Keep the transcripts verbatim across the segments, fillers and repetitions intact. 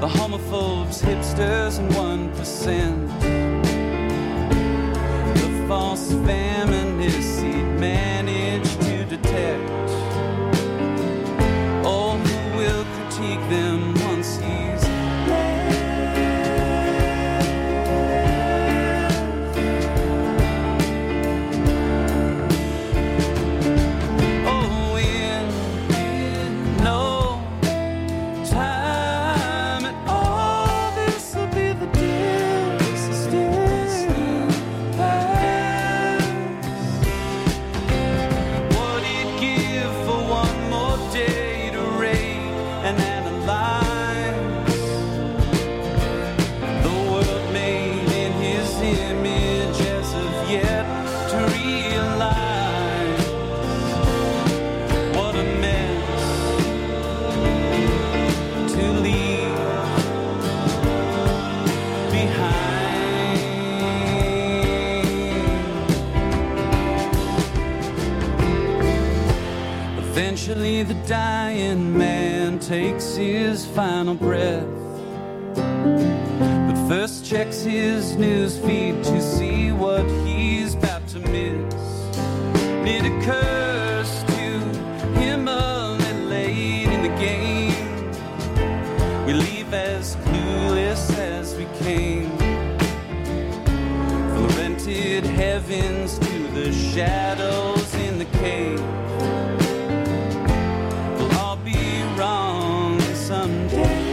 the homophobes, hipsters, and one percent. The false feminists he'd managed to detect. Oh, who will critique them once he's the dying man takes his final breath, but first checks his news feed to see what he's about to miss. It occurs to him a little late in the game. We leave as clueless as we came, from the rented heavens to the shadows in the cave. Wrong someday.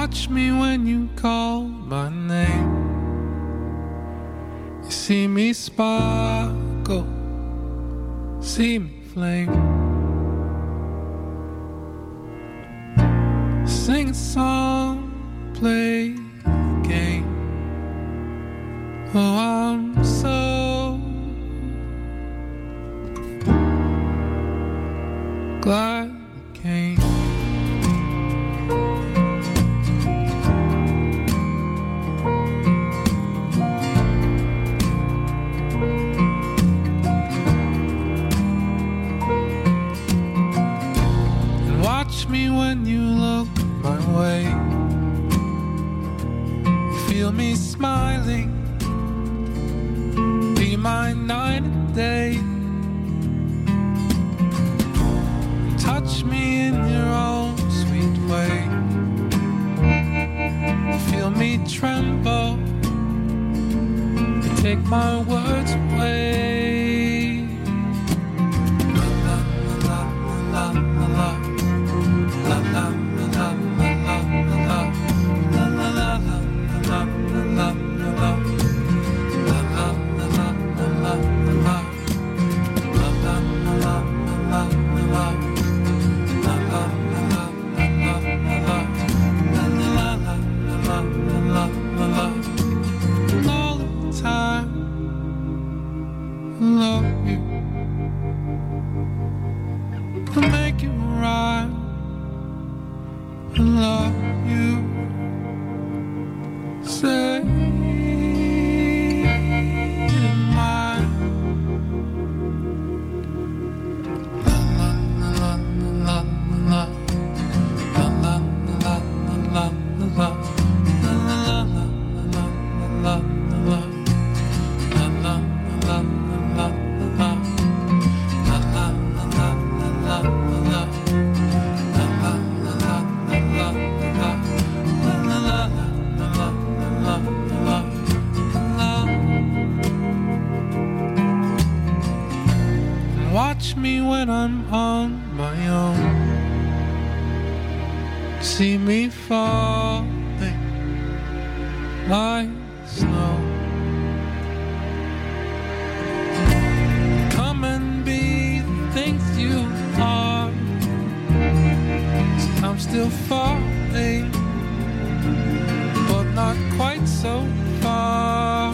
watch me when you call my name. You see me sparkle, see me flame. Sing a song, play a game. Oh, I'm so glad you came. And watch me when you look my way. You feel me smiling, be my night and day. Touch me in your own sweet way. You feel me tremble, you take my words away. Watch me when I'm on my own. See me falling like snow. Come and be the things you are. So I'm still falling, but not quite so far.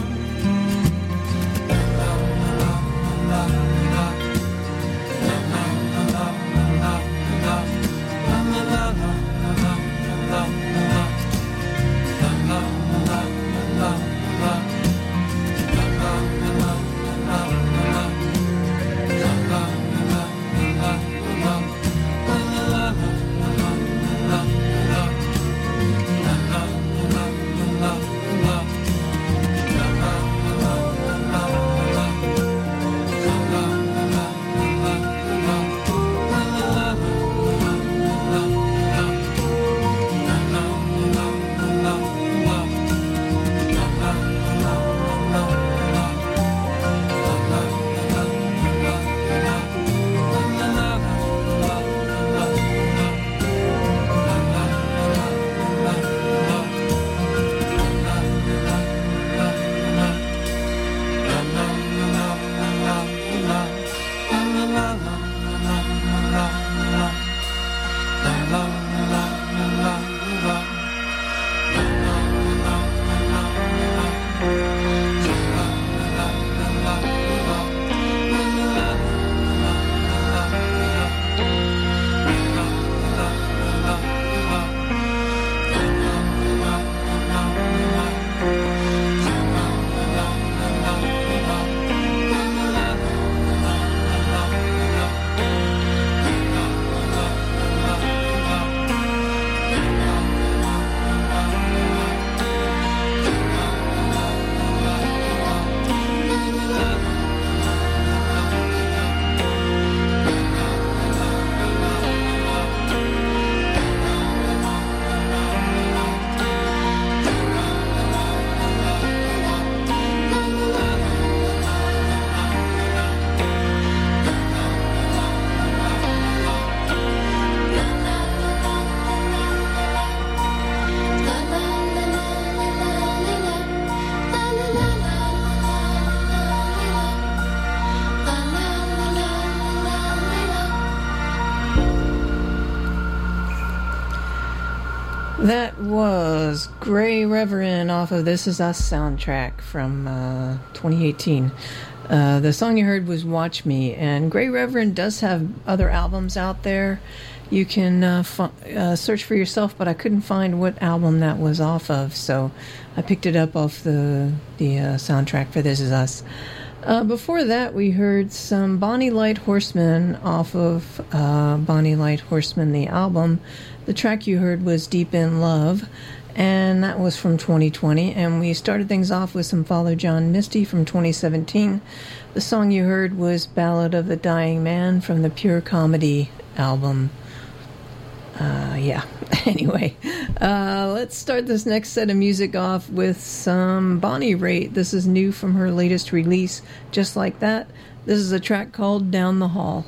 That was Grey Reverend off of This Is Us soundtrack from uh, twenty eighteen. Uh, the song you heard was Watch Me, and Grey Reverend does have other albums out there. You can uh, f- uh, search for yourself, but I couldn't find what album that was off of, so I picked it up off the, the uh, soundtrack for This Is Us. Uh, before that, we heard some Bonnie Light Horseman off of uh, Bonnie Light Horseman, the album. The track you heard was Deep in Love, and that was from twenty twenty. And we started things off with some Father John Misty from twenty seventeen. The song you heard was Ballad of the Dying Man from the Pure Comedy album. Uh, yeah, anyway, uh, let's start this next set of music off with some Bonnie Raitt. This is new from her latest release, Just Like That. This is a track called Down the Hall.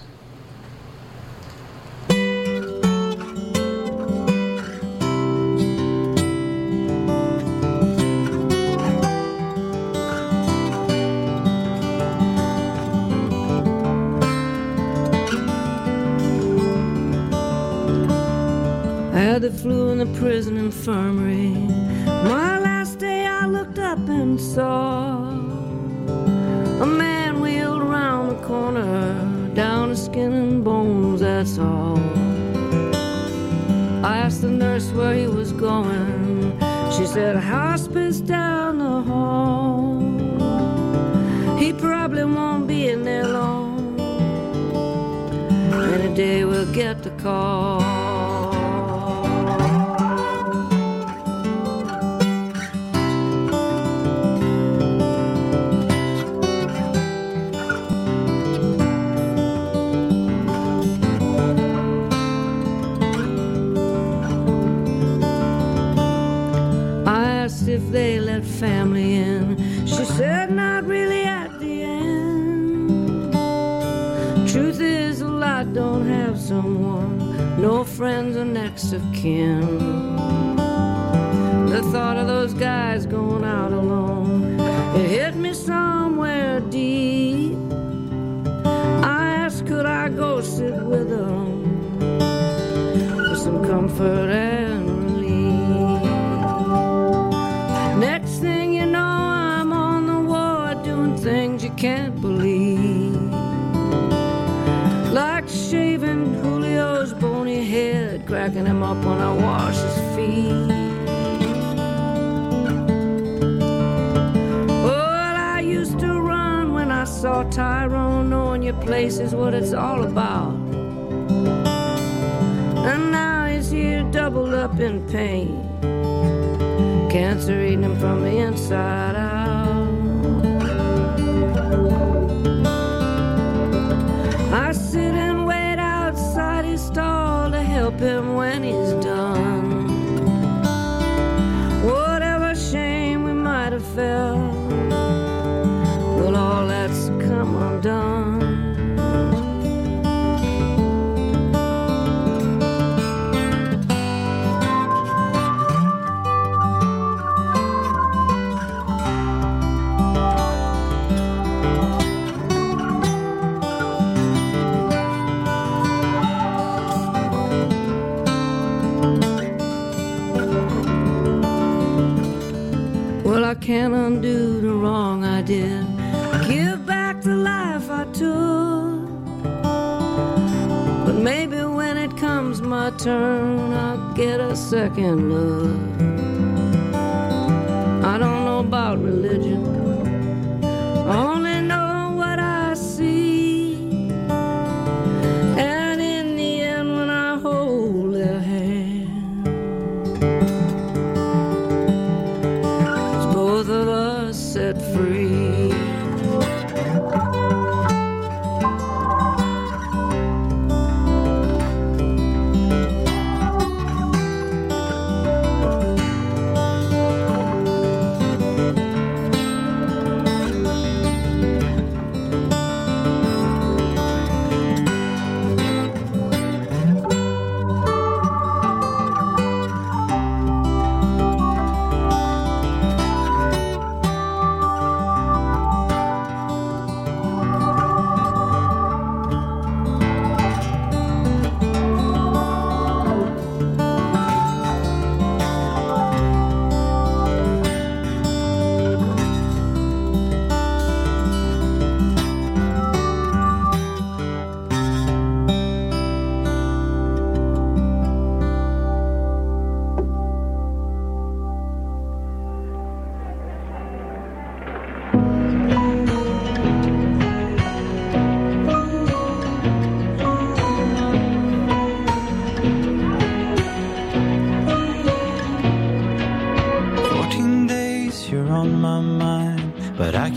The flu in the prison infirmary. My last day I looked up and saw a man wheeled around the corner, down to skin and bones, that's all. I asked the nurse where he was going. She said hospice down the hall. He probably won't be in there long. Any day we'll get the call. If they let family in, she said not really at the end. Truth is a lot don't have someone, no friends or next of kin. The thought of those guys going out alone, it hit me somewhere deep. I asked could I go sit with them for some comfort and next thing you know, I'm on the ward doing things you can't believe, like shaving Julio's bony head, cracking him up when I wash his feet. Well, I used to run when I saw Tyrone, knowing your place is what it's all about. And now he's here doubled up in pain, cancer eating him from the inside out. I sit and wait outside his stall to help him when he's done. Whatever shame we might have felt, well, all that's come undone. I can't undo the wrong I did, give back the life I took. But maybe when it comes my turn, I'll get a second look. I don't know about religion, I only know what I see. And in the end, when I hold their hand, both of us set free.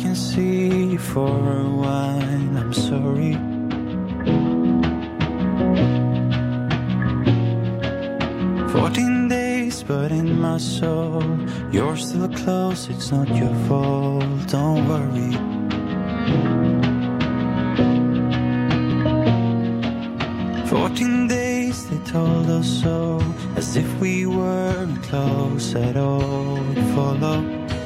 can see for a while. I'm sorry. Fourteen days, but in my soul, you're still close. It's not your fault. Don't worry. Fourteen days, they told us so, as if we weren't close at all. Follow.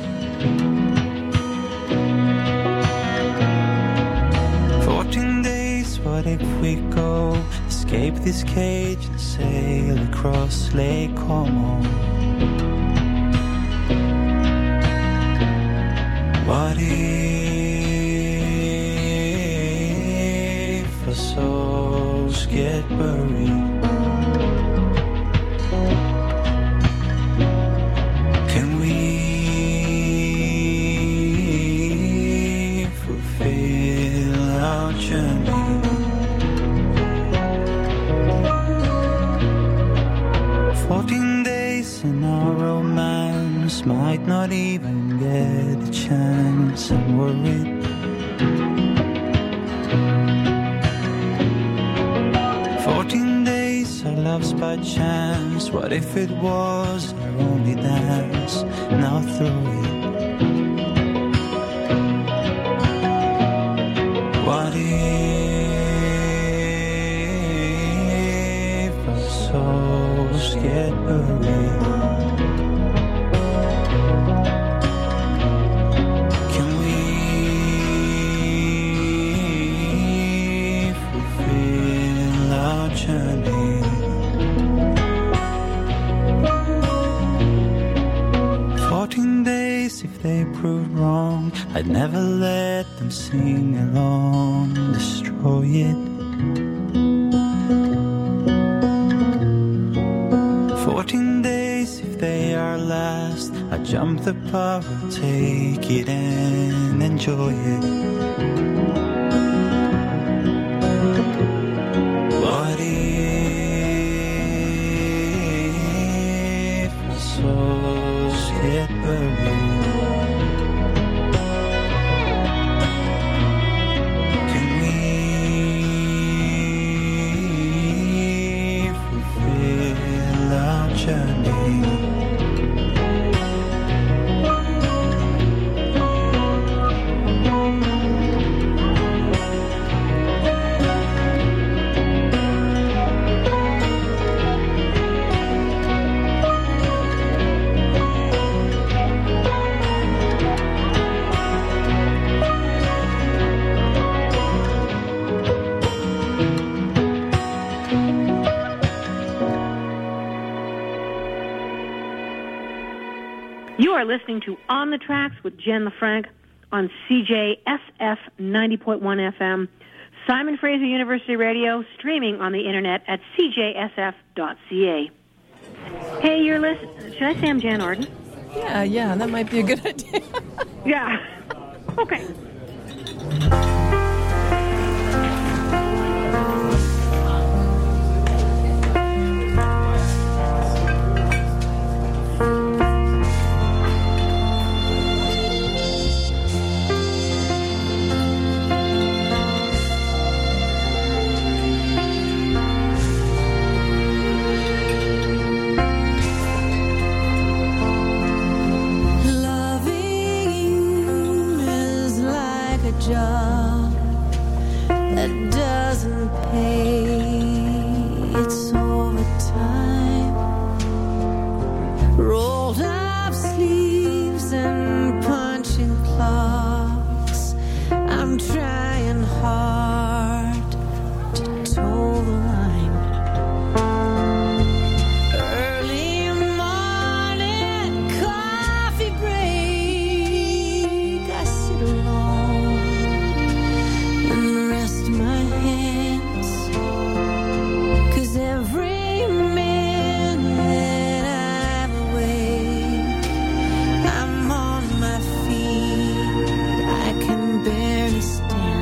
Fourteen days, what if we go? Escape this cage and sail across Lake Como. What if our souls get buried? Can we fulfill our journey? Fourteen days and our romance might not even get a chance. I'm worried. Fourteen days, our love's by chance. What if it was our only dance? Now throw it. What if our souls get buried? Can we fulfill our journey? Fourteen days, if they prove wrong, I'd never let them sing along, destroy it. Fourteen days, if they are last, I jump the power, take it and enjoy it. What if our souls get buried? Can we fulfill our journey? You are listening to On the Tracks with Jen LaFranc on C J S F ninety point one F M, Simon Fraser University Radio, streaming on the internet at c j s f dot c a. Hey, you're listening. Should I say I'm Jan Arden? Yeah, yeah, that might be a good idea. Yeah. Okay. Job that doesn't pay, it's overtime. Rolled up sleeves and punching clocks. I'm trying hard to toe the line. Early morning coffee break, I sit alone and rest my hands, 'cause every minute I'm awake, I'm on my feet, I can barely stand.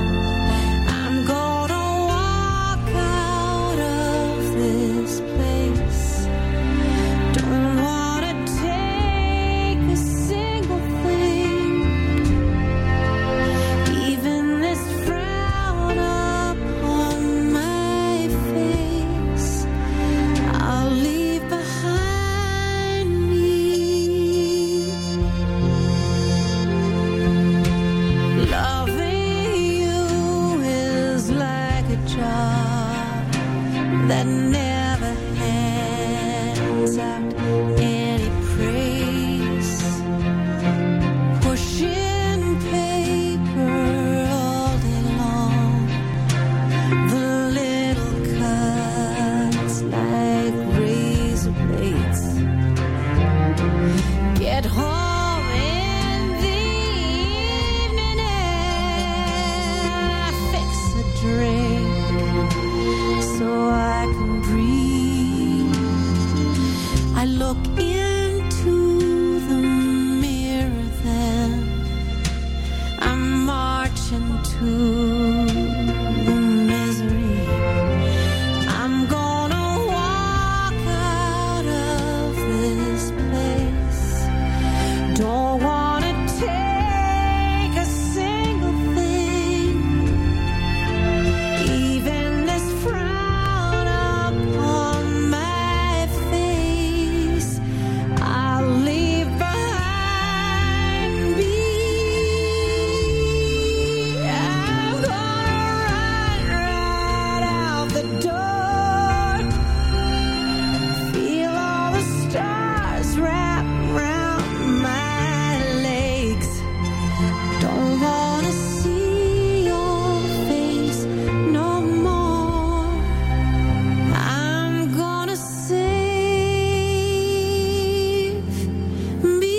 to the misery. I'm gonna walk out of this place. Don't wanna take a single thing, even this frown upon my face. I'll leave behind me. I'm gonna run right out the door. Feel all the stars wrap around my legs. Don't wanna see your face no more. I'm gonna save me.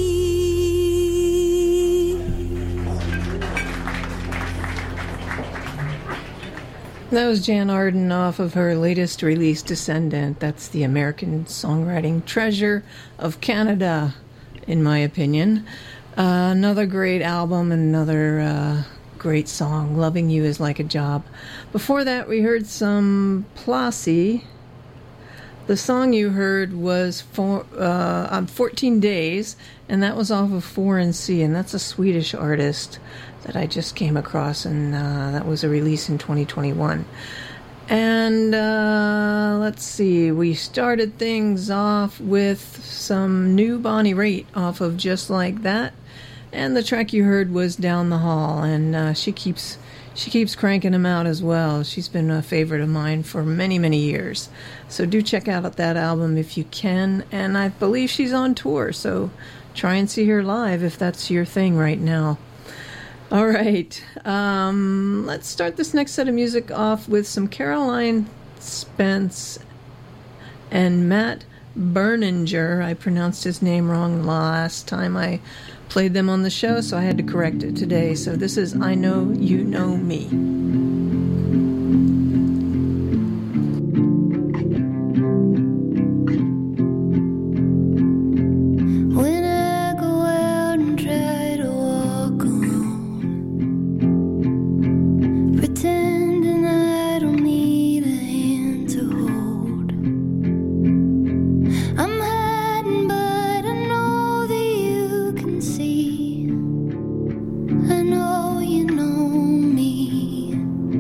That was Jan Arden off of her latest release, Descendant. That's the American songwriting treasure of Canada, in my opinion. Uh, another great album, another uh, great song. Loving You Is Like a Job. Before that, we heard some Plassi. The song you heard was for, uh, on fourteen days, and that was off of Foreign Sea, and that's a Swedish artist that I just came across, and uh, that was a release in twenty twenty-one. And uh, let's see, we started things off with some new Bonnie Raitt off of Just Like That, and the track you heard was Down the Hall, and uh, she keeps she keeps cranking them out as well. She's been a favorite of mine for many, many years. So do check out that album if you can, and I believe she's on tour, so try and see her live if that's your thing right now. All right, um, let's start this next set of music off with some Caroline Spence and Matt Berninger. I pronounced his name wrong last time I played them on the show, so I had to correct it today. So this is I Know You Know Me. When I go out and try to walk alone, pretending I don't need a hand to hold, I'm hiding, but I know that you can see. I know you know me.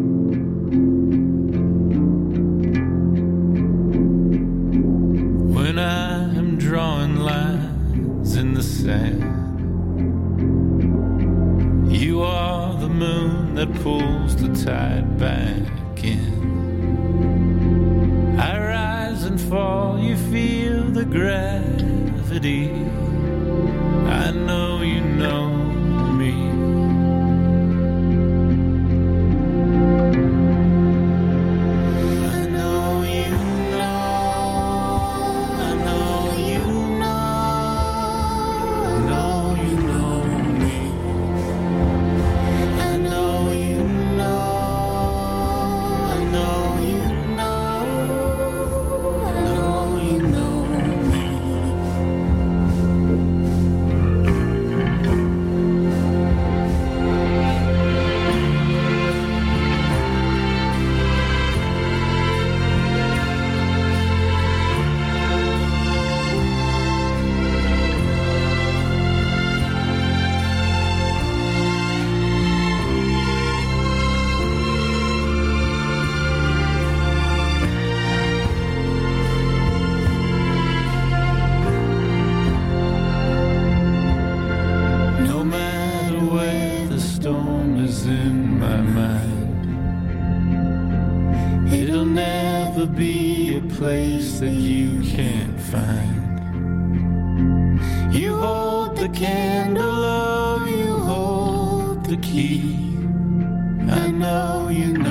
When I am drawing lines in the sand, you are the moon that pulls the tide back in. I rise and fall, you feel the gravity. I know you know me. I know you know. I know you know. I know you know me. I know you know. I know you know. I know you know me. No matter where the storm is in my mind, it'll never be a place that you can't find. You hold the candle, oh, you hold the key. I know you know.